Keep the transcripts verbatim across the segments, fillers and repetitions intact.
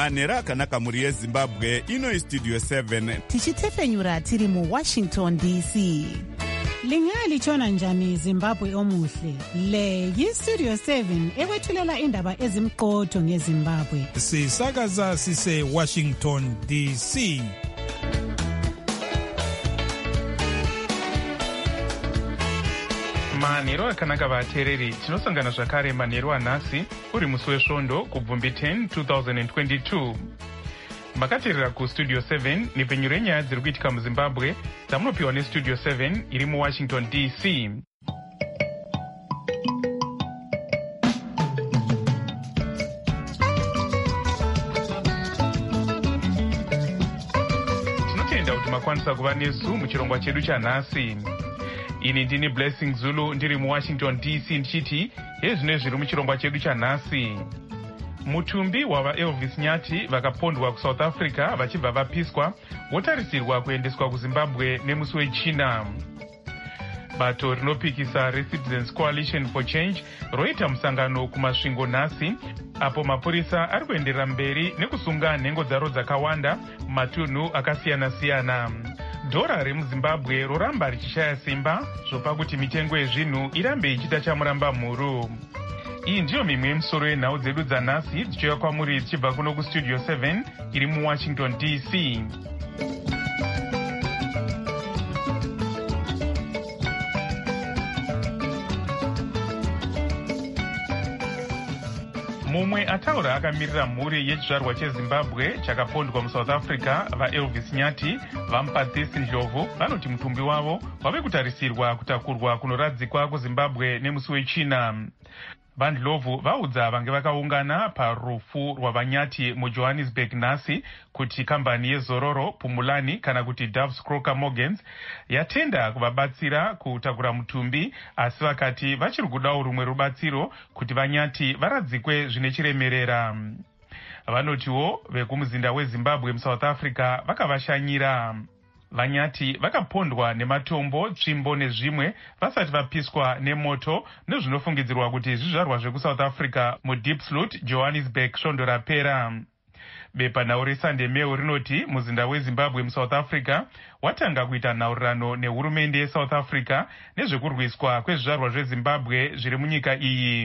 manhero akanaka mhuri yezimbabwe. Ino istudio seven tichitefenyura tiri muwashington D C. Lingalitshona njani Zimbabwe omuhle? Le yistudio seven ekwethulela indaba ezimqotho ngeZimbabwe. Sisakaza sise Washington D C. manhero akanaka vateereri, tinosangana zvakare manhero anhasi uri musi wesvondo kubvumbi ten twenty twenty-two. Makateerera kustudio seven nepenyu renyaya dziri kuitika muzimbabwe dzamunopiwa nestudio seven iri muwashington D C. Tinotenda kuti makwanisa kuva nesu muchirongwa chedu chanhasi. Ini ndini Blessing Zulu ndiri muwashington D C ndichiti hezvino zviri muchirongwa chedu chanhasi. Mutumbi wava Elvis Nyati vakapondwa kuSouth Africa vachibva vapiswa votarisirwa kuendeswa kuZimbabwe nemusi wechina. Bato rinopikisa reCitizens Coalition for Change roita musangano kumasvingo nhasi apo mapurisa ari kuenderera mberi nekusunga nhengo dzaro dzakawanda mumatunhu akasiyana-siyana. Dhora remuZimbabwe roramba richishaya simba zvopa kuti mitengo yezvinhu irambe ichiita chamuramba mhuru. Iyi ndiyo mimwe yemisoro yenhau dzedu dzanhasi dzichiuya kwamuri dzichibva kuno kustudio seven iri muwashington D C. Mumwe ataura akamirira mhuri yechizvarwa cheZimbabwe chakapondwa muSouth Africa vaElvis Nyati vaMupatsisi Ndlovu vanoti mutumbi wavo wave kutarisirwa kutakurwa kunoradzikwa kuZimbabwe nemusi wechina. VaNdlovu vaudza vange vakaungana parufu rwavanyati muJohannesburg nhasi kuti kambani yezororo Pumulani kana kuti Doves Crocker Morgans yatenda kuvabatsira kutakura mutumbi, asi vakati vachiri kudawo rumwe rubatsiro kuti vanyati varadzikwe zvine chiremerera. Vanotiwo vekumuzinda weZimbabwe muSouth Africa vakavashanyira. Vanyati vakapondwa nematombo, tsvimbo nezvimwe vasati vapiswa nemoto nezvinofungidzirwa kuti zvizvarwa zvekuSouth Africa muDiepsloot, Johannesburg svondo rapera. Bepa nhau reSunday Mail rinoti muzinda weZimbabwe muSouth Africa watanga kuita nhaurirano nehurumende yeSouth Africa nezvekurwiswa kwezvizvarwa zveZimbabwe zviri munyika iyi.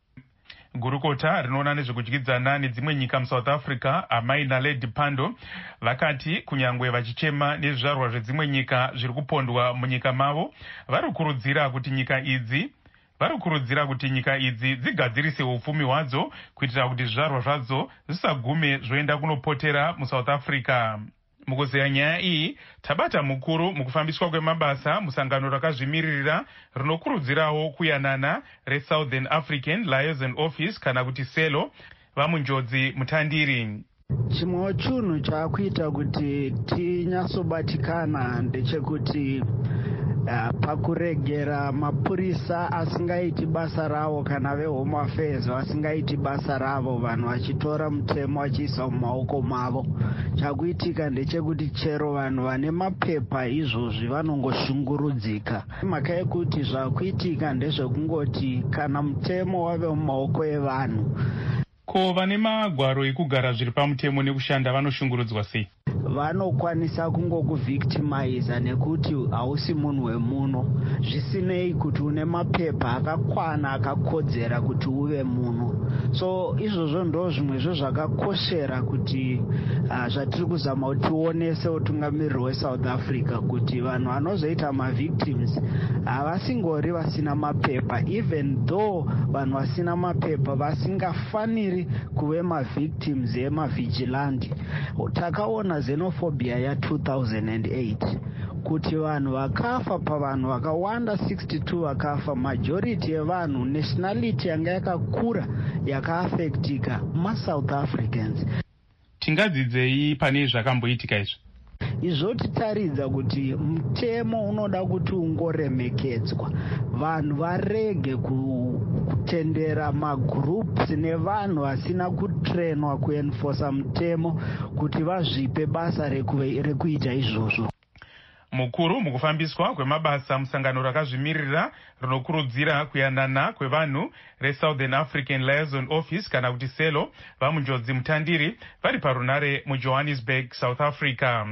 Gurukota rinoona nezvekudyidzana nedzimwe nyika muSouth Africa, Amai Naledi Pandor, vakati kunyangwe vachichema nezvizvarwa zvedzimwe nyika zviri kupondwa munyika mavo, vari kukurudzira kuti nyika idzi vari kukurudzira kuti nyika idzi dzigadzirise upfumi hwadzo kuitira kuti zvizvarwa zvadzo zvisagume zvoenda kunopotera muSouth Africa. Mukuzeya nyaya iyi, tabata mukuru mukufambiswa kwemabasa musangano rakazvimiririra rinokurudzirawo kuyanana reSouthern African Liaison Office kana kuti SELO vamunjodzi mutandiri. Chimwe chinhu chakuita kuti tinyatsobatikana ndechekuti Uh, pakuregera mapurisa asingaiti basa ravo kana veHome Affairs vasingaiti basa ravo, vanhu vachitora mutemo vachiisa mumaoko mavo. Chakuitika ndechekuti chero vanhu vane mapepa izvozvi vanongoshungurudzika. Mhaka yekuti zvakuitika ndezvekungoti kana mutemo wave mumaoko evanhu. Ko vane magwaro ekugara zviri pamutemo nekushanda vanoshungurudzwa sei? Vanokwanisa kungokuvictimiza nekuti hausi munhu wemuno, zvisinei kuti une mapepa akakwana akakodzera kuti uve munhu. So izvozvo ndo zvimwezvo zvakakoshera kuti uh, zvatiri kuzama kuti tionese utungamiriri weSouth Africa kuti vanhu vanozoita mavictims havasingori uh, vasina mapepa, even though vanhu vasina mapepa vasingafaniri kuve mavictims emavigilandi. Takaona xenophobia ya two thousand eight kuti vanhu vakafa pavanhu vakawanda sixty-two vakafa, majority yevanhu nationality yanga yakakura yakaafektika maSouth Africans. Tingadzidzei pane zvakamboitika izvi? Izvotitaridza kuti mutemo unoda kuti ungoremekedzwa, vanhu varege kutendera magroups nevanhu vasina kutrenwa kuenforsa mutemo kuti vazvipe basa rekuita izvozvo. Mukuru mukufambiswa kwemabasa musangano rakazvimirira rinokurudzira kuyanana kwevanhu reSouthern African Liaison Office kana kuti selo vamunjodzi mutandiri vari parunare muJohannesburg, South Africa.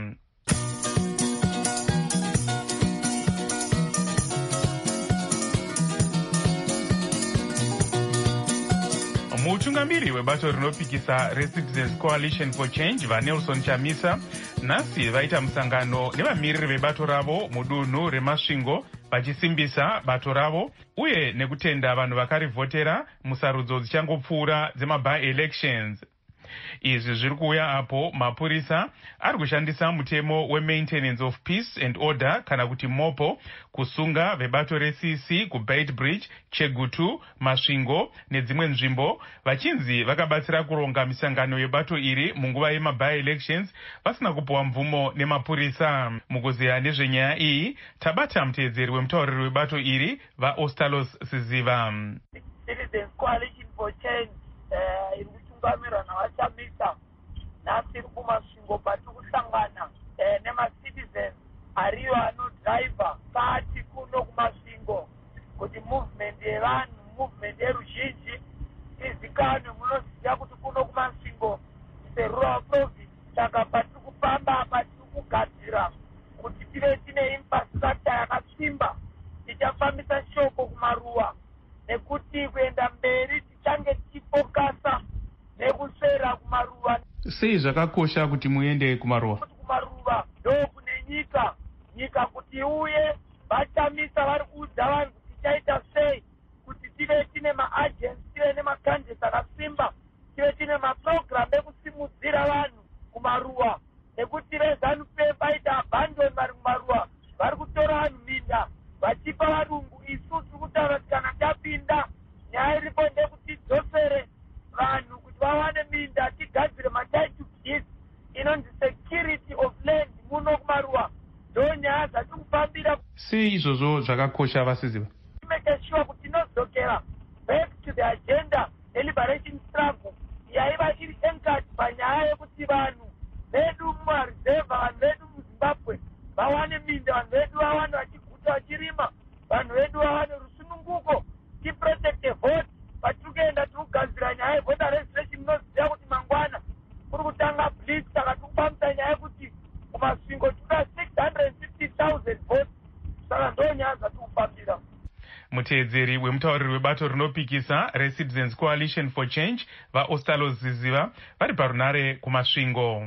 Mutungamiri webato rinopikisa reCitizens Coalition for Change vaNelson Chamisa nhasi vaita musangano nevamiriri vebato ravo mudunhu reMasvingo vachisimbisa bato ravo uye nekutenda vanhu vakarivhotera musarudzo dzichangopfuura dzema-by-elections. Izvi zviri kuuya apo mapurisa ari kushandisa mutemo we-Maintenance of Peace and Order kana kuti mopo kusunga vebato reC C kuBeitbridge, Chegutu, Masvingo nedzimwe nzvimbo vachinzi vakabatsira kuronga misangano yebato iri munguva yema-by-elections vasina kupuwa mvumo nemapurisa. Mukuziya nezvenyaya iyi tabata muteedzeri wemutauriri webato iri vaOstalos Siziva. Citizens Coalition for Change iri kutungamirwa navaChamisa nhasi kumasvingo pati kusangana nemacitizens ariyo anodhiraivha pati kuno kumasvingo kuti movement yevanhu movement yeruzhinji izikanwe. Munoziva kuti kuno kumasvingo serural province saka pati kupamba pati kugadzira kuti tive tine infrastructure yakasimba tichafambisa shoko kumaruwa nekuti kuenda mberi tichange tichifokasa nekusera kumaruwa. Sei zvakakosha kuti muende kumaruwa? Kuti kumaruwa ndo kune nyika nyika kuti uye vaChamisa vari kuudza vanhu kuti tichaita sei kuti tive tine maagency tive nemakanjesi akasimba tive tine maprogram ekusimudzira vanhu kumaruwa nekuti reZANU P F vaita abandon vari kumaruwa vari kutora vanhu minda vachipa varungu. Isu tiri kutaura kuti kana tapinda nyaya iripo ndekuti tidzosere vanhu kuti vawane minda tigadzire matitle deeds inonzi security of land muno kumaruwa ndo nyaya dzati kufambira. Sei izvozvo zvakakosha vasiziva? Make sure kuti tinodzokera back to the agenda deliberation struggle yaiva iri anchored panyaya yekuti vanhu vedu mumarizevha vanhu vedu muZimbabwe vawane minda vanhu vedu vawane vachiguta vachirima vanhu vedu vawane rusununguko tiprotecte vote patiri kuenda tiri kugadzira nyaya yevoter registration. Munoziva kuti mangwana kuri kutanga blitz saka tiri kupamisa nyaya yekuti kumasvingo tikuda six hundred fifty thousand votes saka ndo nyaya dzatiri kufambira. Muteedzeri wemutauriri webato rinopikisa reCitizens Coalition for Change vaOstalos Siziva vari parunare kumasvingo.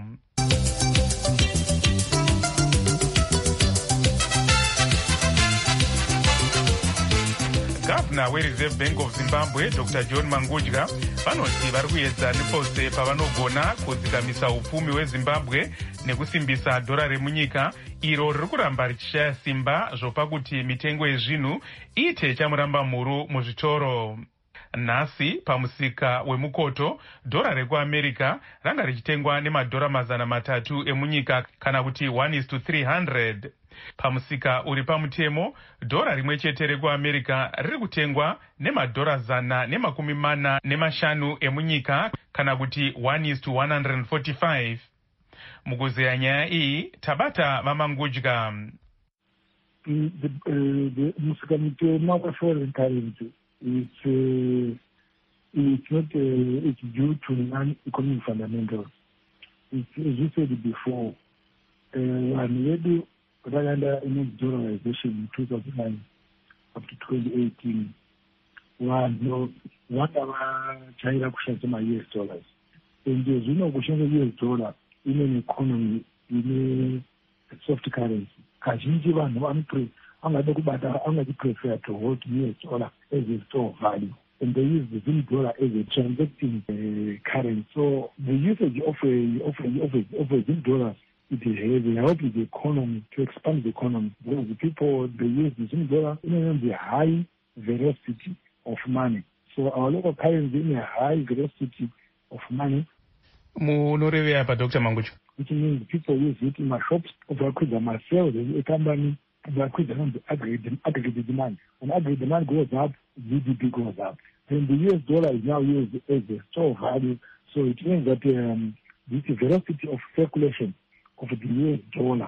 Gavana weReserve Bank of Zimbabwe Doctor John Mangudya vanoti vari kuedza nepose pavanogona kudzikamisa upfumi hweZimbabwe nekusimbisa dhora remunyika iro riri kuramba richishaya simba zvopa kuti mitengo yezvinhu iite chamuramba mhuru muzvitoro. Nhasi pamusika wemukoto dhora rekuAmerica ranga richitengwa nemadhora mazana matatu emunyika kana kuti one is to three hundred. Pamusika uri pamutemo dhora rimwe chete rekuAmerica riri kutengwa nemadhora zana nemakumi mana nemashanu emunyika kana kuti one is to one hundred forty-five. Mukuzeya nyaya iyi tabata vaMangudya. Musika mutema weforeign currency it's uh, it's not uh, it's due to non-economic fundamentals. It's, as you said before, vanhu vedu vakaenda ine-dollarization in two thousand nine up to twenty eighteen vanhu vanga vajaira kushandisa ma-U S dollars and zvino kushandisa U S dollar ine economy ine soft currency kazhinji vanhu vangade kubata vangachiprefer to hold U S dollar as a store of value and they use the Zim dollar as a transacting uh, currency. So the usage of a of a of a, of a Zim dollar it has helped the economy to expand the economy because the people they use the Zim dollar in the high velocity of money. So our local currency in a high velocity of money. Munorevera pa Doctor Mangudya. Which means people use it in my shops overquid myself a company overquid the aggregate aggregate demand. When aggregate demand goes up, G D P goes up. Then the U S dollar is now used as a store of value. So it means that um, this velocity of circulation of the U S dollar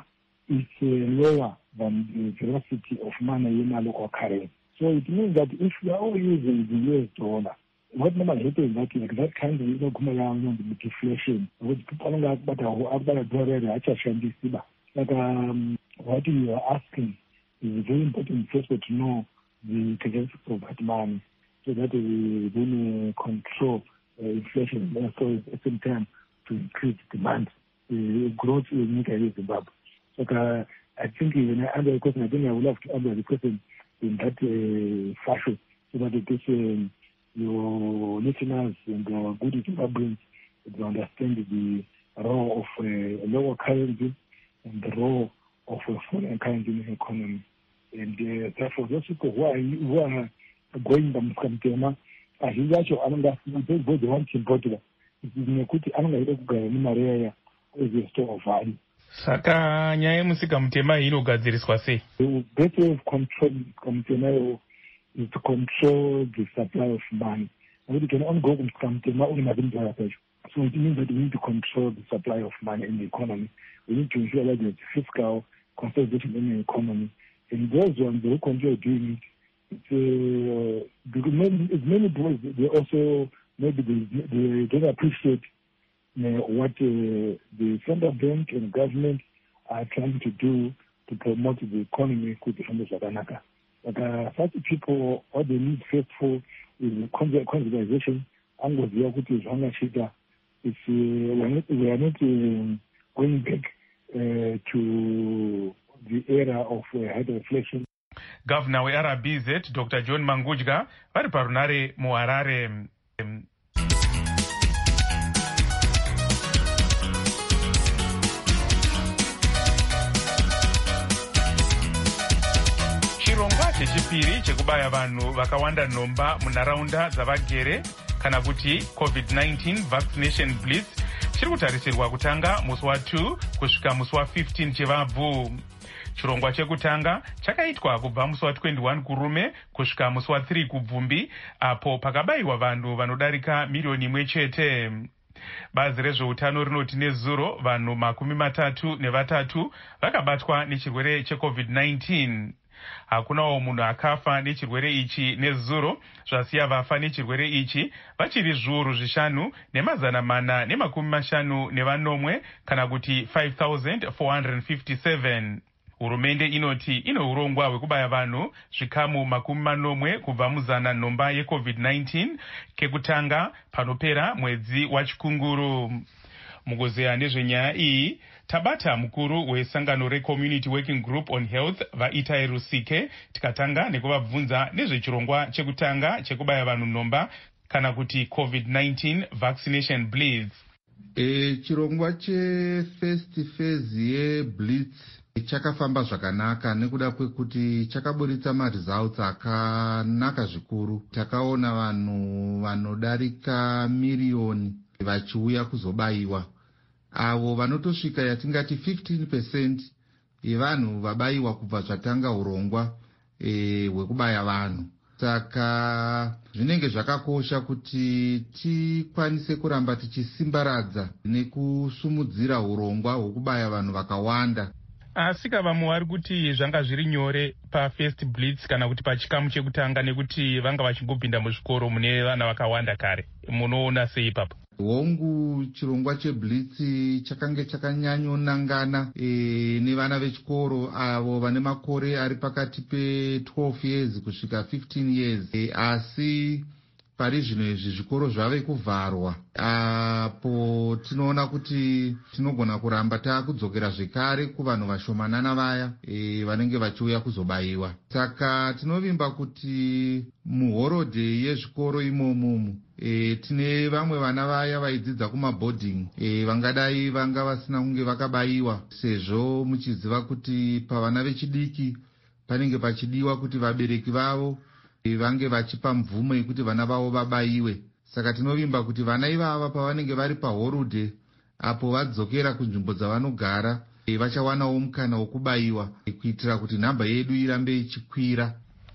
is uh, lower than the velocity of money in our local currency. So it means that if we are all using the U S dollar, what normally happens is that like that kind of, you know, come around with deflation, which people don't like, but after a dollar, like um, what you are asking is very important first to know the characteristics of that money so that we then uh, control uh, inflation and also at the same time to increase demand, uh, growth in Zimbabwe. So uh, I think when I answer the question, I think I would love to answer the question in that uh, fashion so that it is um, your listeners and uh, good Zimbabweans to understand the role of uh, lower currency and the role of a foreign currency in the economy. And uh, therefore, those people who are, who are going to Mkamtema, I think that you are not going to want to import it. It is in a good area with the store of value. Saka nyaya musika mutema inogadziriswa sei? The better way of controlling Mkamtema is to control the supply of money. And we can only go to Mkamtema only nothing to happen. So it means that we need to control the supply of money in the economy. We need to ensure that there's fiscal consolidation in the economy. And those ones who continue doing it, it's, uh, because many, many boys, they also, maybe they, they don't appreciate uh, what uh, the central bank and government are trying to do to promote the economy with the Zaganaka. But uh, such people, what they need first for is conservation. Angles the equity is hunger shida. It's uh, we are not, we are not uh, going back uh, to the era of uh, hyperinflation. Governor we R B Z Doctor John Mangudya vari parunare muHarare. Chirongwa chechipiri chekubaya vanhu vakawanda nhomba munharaunda dzavagere kana kuti covid nineteen vaccination blitz chiri kutarisirwa kutanga musi wa two kusvika musi wa fifteen chevabvu. Chirongwa chekutanga chakaitwa kubva musi wa twenty-one kurume kusvika musi wa three kubvumbi, apo pakabayiwa vanhu vanodarika miriyoni imwe chete. Bazi rezveutano rinoti nezuro vanhu makumi matatu nevatatu vakabatwa nechirwere checovid nineteen. Hakunawo munhu akafa nechirwere ichi nezuro, zvasiya vafa nechirwere ichi vachiri zviuru zvishanu nemazana mana nemakumi mashanu nevanomwe kana kuti five thousand four hundred fifty-seven. Hurumende inoti ine urongwa hwekubaya vanhu zvikamu makumi manomwe kubva muzana nhomba yecovid nineteen kekutanga panopera mwedzi wachikunguru. Mukuzeya nezvenyaya iyi tabata mukuru wesangano reCommunity Working Group on Health vaItai Rusike tikatanga nekuvabvunza nezvechirongwa chekutanga chekubaya vanhu nhomba kana kuti covid nineteen vaccination blitz. E, chirongwa chefirst phase yeblitz chakafamba zvakanaka nekuda kwekuti chakaburitsa maresults akanaka zvikuru. Takaona vanhu vanodarika miriyoni vachiuya kuzobayiwa, avo vanotosvika yatingati fifteen percent yevanhu vabayiwa kubva zvatanga urongwa hwekubaya e, vanhu. Saka zvinenge zvakakosha kuti tikwanise kuramba tichisimbaradza nekusumudzira urongwa hwekubaya vanhu vakawanda. Asika vamwe vari kuti zvanga zviri nyore pafirst blitz kana kuti pachikamu chekutanga nekuti vanga vachingopinda muzvikoro mune vana vakawanda kare. Munoona sei papa? Hongu chirongwa cheblitz chakange chakanyanyonangana e, nevana vechikoro avo vane makore ari pakati pe twelve years kusvika fifteen years. E, asi pari zvino izvi zvikoro zvave kuvharwa, apo tinoona kuti tinogona kuramba takudzokera zvekare kuvanhu vashomanana vaya e, vanenge vachiuya kuzobayiwa. Saka tinovimba kuti muhorodhe yezvikoro imomumu e, tine vamwe vana vaya vaidzidza kumaboarding e, vangadai vanga vasina kunge vakabayiwa, sezvo muchiziva kuti pavana vechidiki panenge pachidiwa kuti vabereki vavo vange vachipa mvumo yekuti vana vavo vabayiwe. Saka tinovimba kuti vana ivava pavanenge vari pahorudhe apo vadzokera kunzvimbo dzavanogara e, vachawanawo mukana wokubayiwa e, kuitira kuti nhamba yedu irambe ichikwira.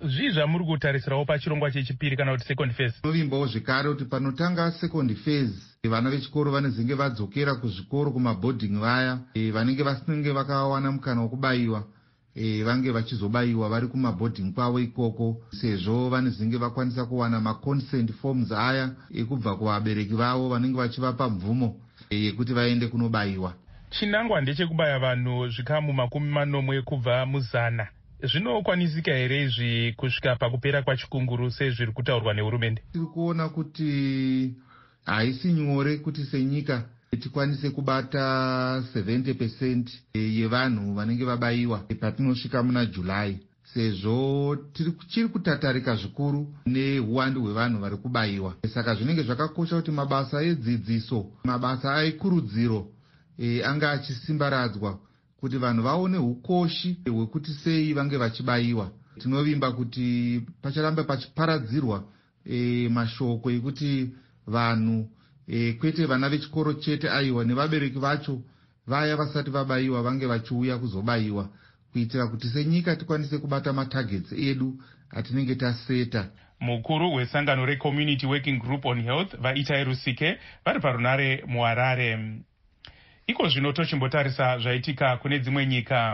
zvii zvamuri kutarisirawo pachirongwa chechipiri kana kuti second phase? Tinovimbawo zvekare kuti panotanga second phase vana vechikoro vanezenge vadzokera kuzvikoro kumabhodhingi vaya e, vanenge vasinenge vakawana mukana wekubayiwa e, vange vachizobayiwa vari kumabhodhingi kwavo ikoko, sezvo vanezenge vakwanisa kuwana maconsent forms aya ekubva kuvabereki vavo vanenge vachivapa mvumo yekuti e, vaende kunobayiwa. Chinangwa ndechekubaya vanhu zvikamu makumi manomwe kubva muzana. Zvinokwanisika here izvi kusvika pakupera kwachikunguru sezviri kutaurwa nehurumende? Tiri kuona kuti haisi nyore kuti senyika tikwanise kubata seventy percent yevanhu vanenge vabayiwa patinosvika muna July, sezvo tiri kutatarika zvikuru neuwandu hwevanhu vari kubayiwa. Saka zvinenge zvakakosha kuti mabasa edzidziso, mabasa ekurudziro e, anga achisimbaradzwa kuti vanhu vaone ukoshi hwekuti sei vange vachibayiwa. Tinovimba kuti pacharamba pachiparadzirwa e, mashoko ekuti vanhu e, kwete vana vechikoro chete aiwa nevabereki vacho vaya vasati vabayiwa vange vachiuya kuzobayiwa, kuitira kuti senyika tikwanise kubata matargets edu atinenge taseta. Mukuru wesangano reCommunity Working Group on Health vaItai Rusike vari parunare muHarare. Iko zvino tochimbotarisa zvaitika kune dzimwe nyika.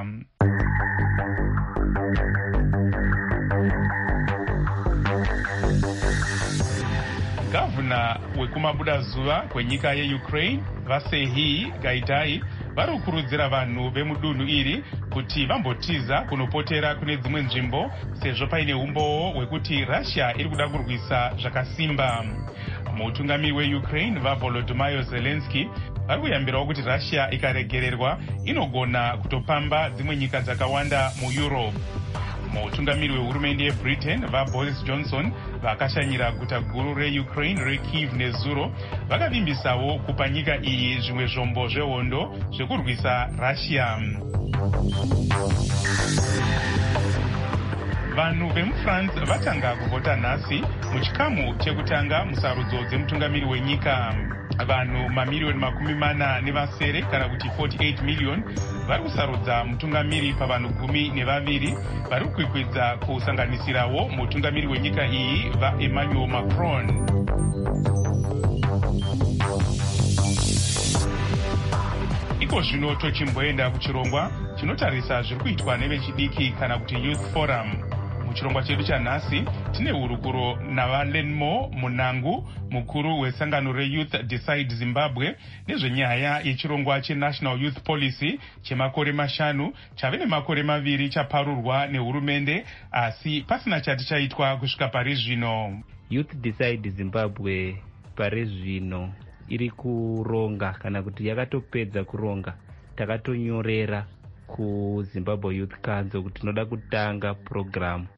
Gavana wekumabuda zuva kwenyika yeUkraine vaSerhiy Gaiday vari kukurudzira vanhu vemudunhu iri kuti vambotiza kunopotera kune dzimwe nzvimbo sezvo paine umbowo hwekuti Russia iri kuda kurwisa zvakasimba. Mutungamiri weUkraine vaVolodymyr Zelensky vari kuyambirawo kuti Russia ikaregererwa inogona kutopamba dzimwe nyika dzakawanda muEurope. Mutungamiri wehurumende yeBritain vaBoris Johnson vakashanyira guta guru reUkraine reKyiv nezuro vakavimbisawo kupa nyika iyi zvimwe zvombo zvehondo zvekurwisa Russia. Vanhu vemuFrance vatanga kuvhota nhasi muchikamu chekutanga musarudzo dzemutungamiri wenyika. Vanhu mamiliyoni makumi mana nevasere kana kuti forty-eight million vari kusarudza mutungamiri pavanhu gumi nevaviri vari kukwikwidza kusanganisirawo mutungamiri wenyika iyi vaEmmanuel Macron. Iko zvino tochimboenda kuchirongwa chinotarisa zviri kuitwa nevechidiki kana kuti Youth Forum. Muchirongwa chedu chanhasi tine hurukuro navaLenmo Munangu, mukuru wesangano reYouth Decide Zimbabwe, nezvenyaya yechirongwa cheNational Youth Policy chemakore mashanu chave nemakore maviri chaparurwa nehurumende asi pasina chati chaitwa kusvika pari zvino. Youth Decide Zimbabwe pari zvino iri kuronga kana kuti yakatopedza kuronga. Takatonyorera kuZimbabwe Youth Council kuti tinoda kutanga program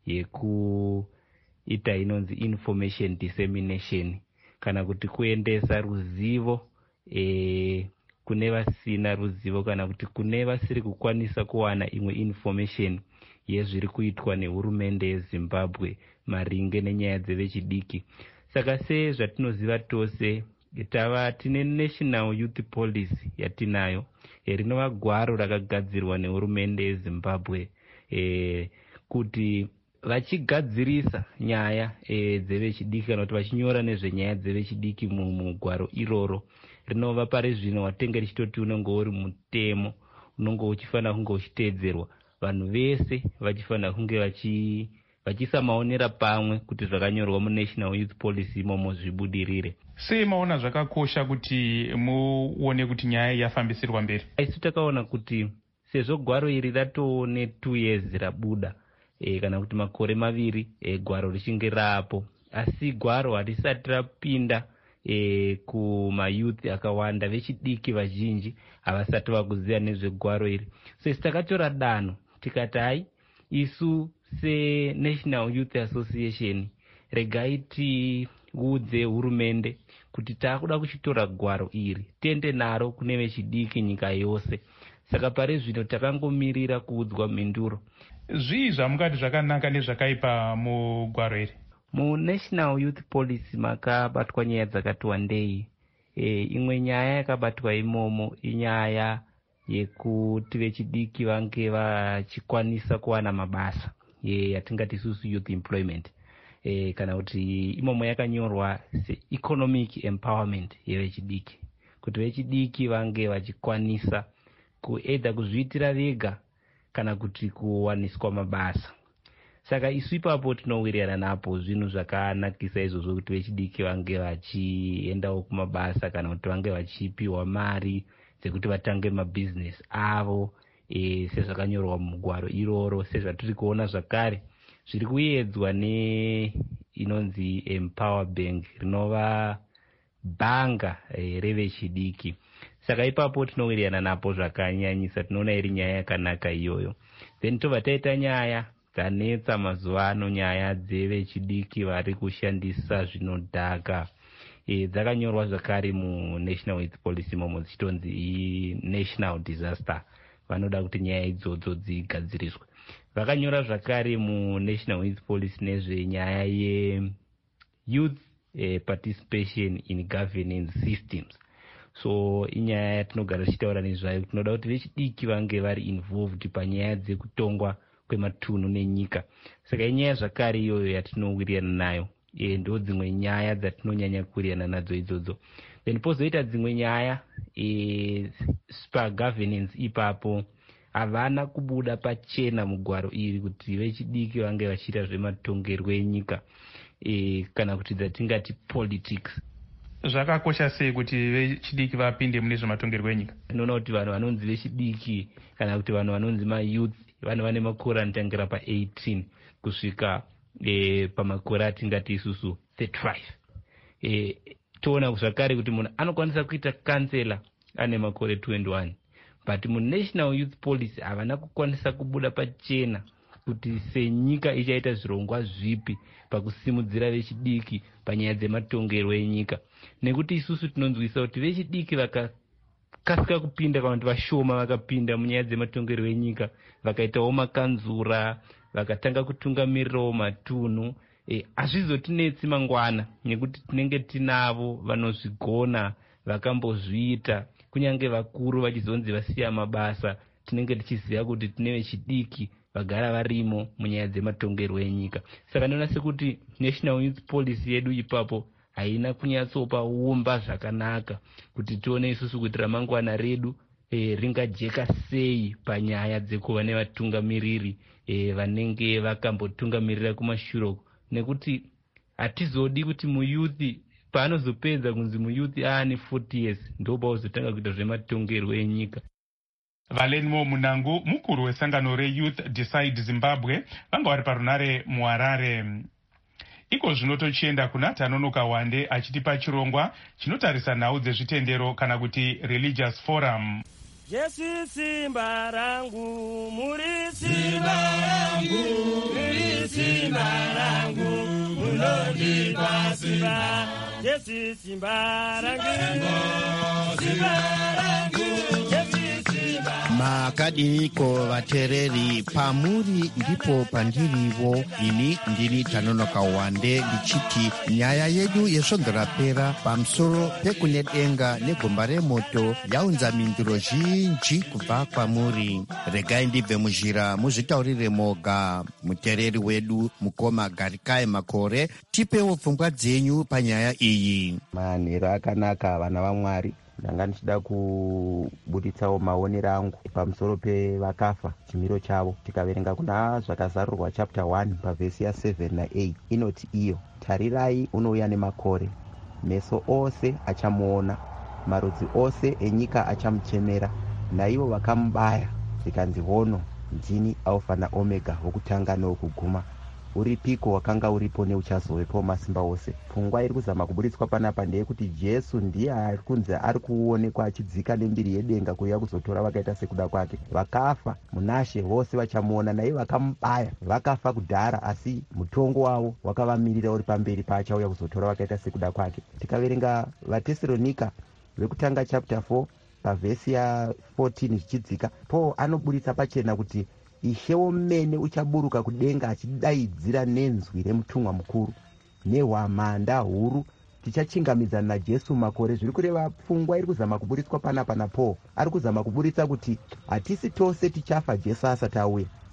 yekuita inonzi information dissemination kana kuti kuendesa ruzivo e, kune vasina ruzivo kana kuti kune vasiri kukwanisa kuwana imwe information yezviri kuitwa nehurumende yeZimbabwe maringe nenyaya dzevechidiki. Saka sezvatinoziva tose tava tine National Youth Policy yatinayo e, rinova gwaro rakagadzirwa nehurumende yeZimbabwe e, kuti vachigadzirisa nyaya e, dzevechidiki kana kuti vachinyora nezvenyaya dzevechidiki mugwaro iroro rinova pari zvino watenge richitoti unenge uri mutemo unenge uchifanira kunge uchiteedzerwa. Vanhu vese vachifanira kunge vachi vachisamaonera pamwe kuti zvakanyorwa muNational Youth Policy imomo zvibudirire. Sei maona zvakakosha kuti muone kuti nyaya yafambisirwa mberi? Isu takaona kuti sezvo gwaro iri ratoo ne two years rabuda e, kana kuti makore maviri e, gwaro richinge rapo asi gwaro harisati rapinda e, kumayouth akawanda vechidiki vazhinji havasati vakuziva nezvegwaro iri. So isi takatora danho tikati hai isu seNational Youth Association regai tiudze hurumende kuti taakuda kuchitora gwaro iri tiende naro kune vechidiki nyika yose. Saka pari zvino takangomirira kuudzwa mhinduro. Zvii zvamungati zvakanaka nezvakaipa mugwaro iri? MuNational Youth Policy makabatwa nyaya dzakati wandei. E, imwe nyaya yakabatwa imomo inyaya yekuti vechidiki vange vachikwanisa kuwana mabasa yatingati isusu youth employment e, kana kuti imomo yakanyorwa se-economic empowerment yevechidiki, kuti vechidiki vange vachikwanisa kuedha kuzviitira vega kana kuti kuwaniswa mabasa. Saka isu ipapo tinowirirana napo zvinhu zvakanakisa izvozvo kuti vechidiki vange vachiendawo kumabasa kana kuti vange vachipiwa mari dzekuti vatange mabhizinesi avo e, sezvakanyorwa mugwaro iroro, sezvatiri kuona zvakare zviri kuedzwa neinonzi Empower Bank rinova bhanga e, revechidiki. Saka ipapo tinowirirana napo zvakanyanyisa, tinoona iri nyaya yakanaka iyoyo. Then tobva taita nyaya dzanetsa mazuva ano, nyaya dzevechidiki vari kushandisa zvinodhaka. E, dzakanyorwa zvakare muNational Youth Policy momo dzichitonzi national disaster. Vanoda kuti nyaya idzodzo dzigadziriswe. Vakanyora zvakare muNational Youth Policy nezvenyaya ye-youth eh, participation in governance systems. So inyaya yatinogara tichitaura nezvayo, tinoda kuti vechidiki vange vari involved panyaya dzekutongwa kwematunhu nenyika. Saka inyaya zvakare iyoyo yatinowirirana nayo. E, ndo dzimwe nyaya dzatinonyanya kuwirirana nadzo idzodzo. Then pozoita dzimwe nyaya e, pagovernance ipapo havana kubuda pachena mugwaro iri kuti vechidiki vange vachiita zvematongerwo enyika e, kana kuti dzatingati politics. Zvakakosha sei kuti vechidiki vapinde mune zvematongerwo enyika? Tinoona kuti vanhu vanonzi vechidiki kana kuti vanhu vanonzi mayouth vanhu vane makore anotangira pa-eighteen kusvika e, pamakore atingati isusu thirty-five. E, toona zvakare kuti munhu anokwanisa kuita kansela ane makore twenty-one. But muNational Youth Policy havana kukwanisa kubuda pachena kuti senyika ichaita zvirongwa zvipi pakusimudzira vechidiki panyaya dzematongerwo enyika. Nekuti isusu tinonzwisa kuti vechidiki vakakasika kupinda kana kuti vashoma vakapinda munyaya dzematongerwo enyika, vakaitawo makanzura, vakatanga kutungamirirawo matunhu. E, hazvizotinetsi mangwana nekuti tinenge tinavo vanozvigona, vakambozviita. Kunyange vakuru vachizonzi vasiya mabasa, tinenge tichiziva kuti tine vechidiki vagara varimo munyaya dzematongerwo enyika. Saka ndinoona sekuti National Youth Policy yedu ipapo haina kunyatsopa umba zvakanaka kuti tione isusu kuti ramangwana redu e, ringajeka sei panyaya dzekuva nevatungamiriri e, vanenge vakambotungamirira kumashure, nekuti hatizodi kuti muyuthi paanozopedza kunzi muyuthi aane forty years ndo pauzotanga kuita zvematongerwo enyika. Valenimo Munangu, mukuru wesangano reYouth Decide Zimbabwe, vanga vari parunare muHarare. Iko zvino tochienda kuna Tanonoka Wande achitipa chirongwa chinotarisa nhau dzezvitendero kana kuti religious forum. Jesu simba rangu, muri simba rangu, muri simba rangu, munondipa simba. Jesu simba rangu, simba rangu, Jesu simba. Makadiniko vatereri, pamuri ndipo pandirivo. Ini ndini Tanonoka Wande ndichiti nyaya yedu yesvonzorapera pamusoro pekunedenga negomba remoto yaunza minduro zhinji kubva kwamuri. Regai ndibve muzhira muzvitaurire moga. Mutereri wedu mukoma Garikai Makore, tipewo pfungwa dzenyu panyaya iyi. Manhero akanaka vana vaMwari. Ndanga ndichida kubuditsawo maonero angu pamusoro pevakafa chimiro chavo. Tikaverenga kuna zvakazarurwa chapter one pavhesi ya seven na eight inoti iyo, tarirai unouya nemakore, meso ose achamuona, marudzi ose enyika achamuchemera, naivo vakamubaya zvikanzi hono ndini Alpha na Omega, wokutanga newokuguma. Uripiko wakanga uripo neuchazovepo masimba ose. Pfungwa iri kuzama kubuditswa panapa ndeyekuti Jesu ndiye ari kunzi ari kuonekwa achidzika nembiri yedenga kuuya kuzotora vakaita sekuda kwake. Vakafa munashe vose vachamuona, naivo vakamubaya vakafa kudhara, asi mutongo wavo wakavamirira uri pamberi paachauya kuzotora vakaita sekuda kwake. Tikaverenga vaTesaronika vekutanga chapter four pavhesi ya fourteen zvichidzika, Paul anobuditsa pachena kuti Ishe womene uchaburuka kudenga achidaidzira nenzwi remutumwa mukuru nehwamanda huru, tichachingamidzana naJesu makore. Zviri kureva pfungwa iri kuzama kubuditswa panapa naPaul. Ari kuzama kubuditsa kuti hatisi tose tichafa Jesu asati auya.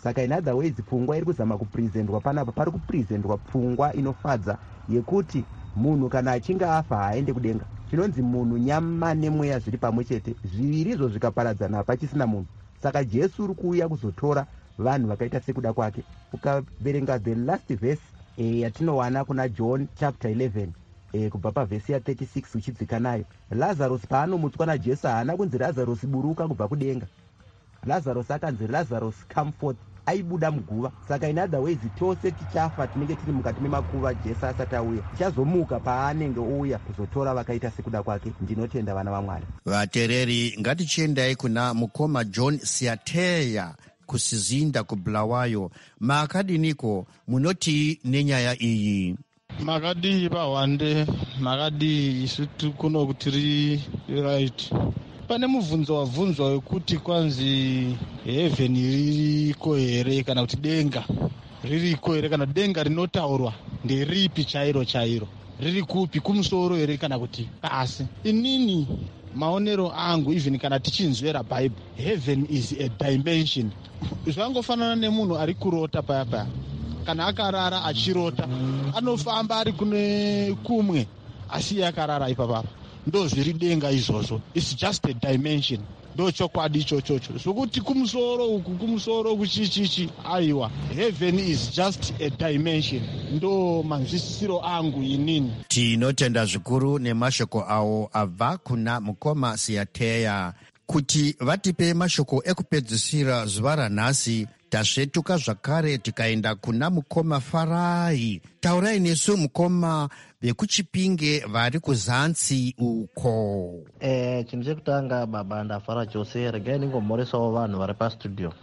saka in other ways pfungwa iri kuzama kupresentwa panapa pari kupresentwa pfungwa inofadza yekuti munhu kana achinge afa haaende kudenga. Chinonzi munhu nyama nemweya zviri pamwe chete, zvivirizvo zvikaparadzana hapachisina munhu. Saka Jesu uri kuuya kuzotora vanhu vakaita sekuda kwake. Ukaverenga the last verse e, yatinowana kuna John chapter eleven e, kubva pavhesi ya thirty-six uchidzika nayo, Lazarus paanomutswa naJesu haana kunzi Lazarus buruka kubva kudenga. Lazarus akanzi Lazarus come forth, aibuda muguva. Saka in other ways tose tichafa tinenge tiri mukati memakuva Jesu asati auya, tichazomuka paanenge ouya kuzotora vakaita sekuda kwake. Ndinotenda vana vaMwari. Vatereri, ngatichiendai kuna mukoma John Siateya kusizinda kubulawayo. Makadiniko munoti nenyaya iyi? Makadi Bawande, makadi isutu kuno kutiri right. Pane muvunzo wavunzwa wekuti kwanzi heaven ririko here kana kuti denga ririko here, kana denga rinotaurwa nderipi chairo chairo, riri kupi, kumusoro here kana kuti pasi. Inini maonero angu, even kana tichinzwera Bible, heaven is a dimension. Zvangofanana nemunhu ari kurota paya paya, kana akarara achirota anofamba ari kune kumwe asi akarara ipapapa. Ndo zviri denga izvozvo, it's just a dimension. Ndo chokwadi ichochocho zvokuti kumusoro uku kumusoro kuchichichi, aiwa, heaven is just a dimension. Ndo manzwisisiro angu inini. Tinotenda zvikuru nemashoko awo abva kuna mukoma Siateya kuti vatipe mashoko ekupedzisira zuva ranhasi. Tasvetuka zvakare tikaenda kuna mukoma Farai. Taurai nesu mukoma vekuchipinge vari kuzansi uko. Eh, chinhu chekutanga baba ndafara chose, regai ndingomhoresawo vanhu vari pastudio.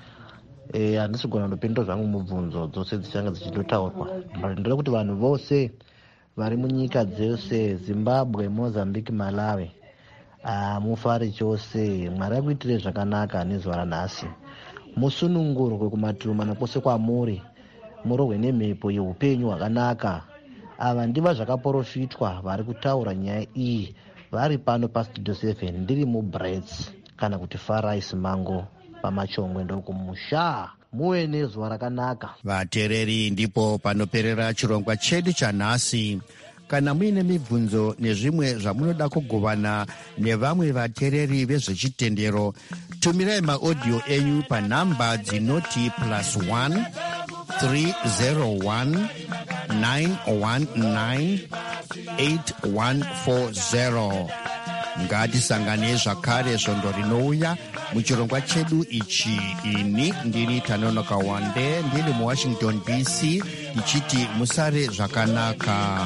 Eh, handisi kugona ndopindura zvangu mubvunzo dzose dzichanga dzichitotaurwa. But ndode kuti vanhu vose vari munyika dzose, Zimbabwe, Mozambique, Malawi, ah, mufare chose. Mwari akuitire zvakanaka nezuva ranhasi. Musunungurwe kumativi mana kwose kwamuri, murohwe nemhepo yeupenyu hwakanaka. Ava ndiva zvakaprofitwa vari kutaura nyaya iyi vari pano pastudio seven. Ndiri muBrits kana kuti Farai Simango pamachongwe ndokumusha. Muwe nezuva rakanaka vatereri. Ndipo panoperera chirongwa chedu chanhasi. Kana muine mibvunzo nezvimwe zvamunoda kugovana nevamwe vatereri vezvechitendero, tumirai maaudio enyu panhamba dzinoti plus one three zero one nine one nine eight one four zero. Ngatisanganei zvakare svondo rinouya muchirongwa chedu ichi. Ini ndini Tanonoka Wande, ndiri muWashington D C, ndichiti musare zvakanaka.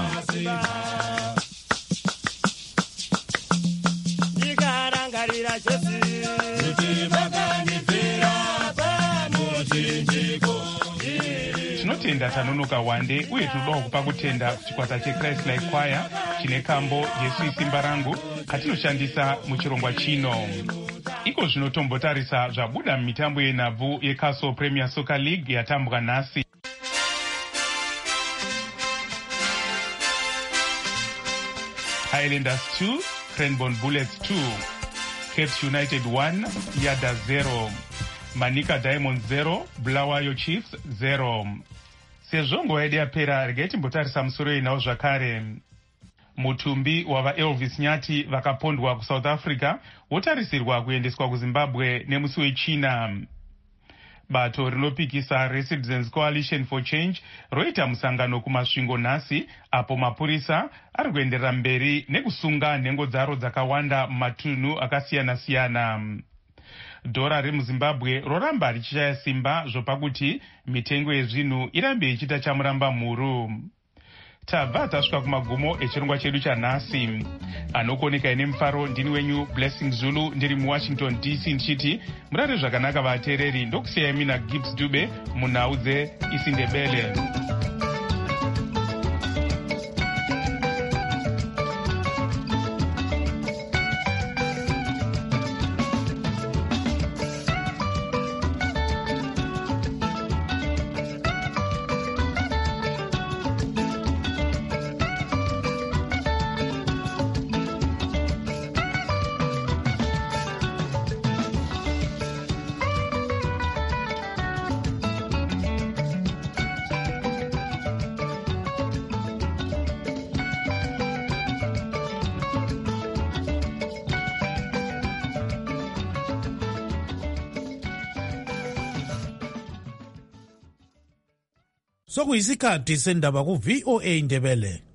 Ndikarangarira Jesu kuti vakanipfira pamuchinjiko. Tinotenda Tanonoka Wande uye tinodawo kupa kutenda kuchikwata cheChrist Like Choir chine kambo Jesu isimba rangu katinoshandisa muchirongwa chino. Iko zvinotombotarisa zvabuda mumitambo yenhabvu yeCastle Premier Soccer League yatambwa nhasi. Highlanders two, Cranbourne Bullets two, Cape United one, Yada zero, Manika Diamonds zero, Bulawayo Chiefs zero. Sezvo nguva yedu yapera, regai timbotarisa musoro inawo zvakare. Mutumbi wava Elvis Nyati vakapondwa kuSouth Africa wotarisirwa kuendeswa kuZimbabwe nemusi wechina. Bato rinopikisa reCitizens Coalition for Change roita musangano kumasvingo nhasi, apo mapurisa ari kuenderera mberi nekusunga nhengo dzaro dzakawanda mumatunhu akasiyana-siyana. Dhora remuZimbabwe roramba richishaya simba zvopakuti mitengo yezvinhu irambe ichiita chamuramba mhuru. Tabva tasvika kumagumo echirongwa chedu chanhasi. Anokoneka ine mufaro ndini wenyu Blessing Zulu, ndiri muWashington D C, ndichiti murare zvakanaka vatereri. Ndokusiyai mina Gibbs Dube munhau dzeIsindebele. sokuyisikhathi sendaba ku-V O A Ndebele.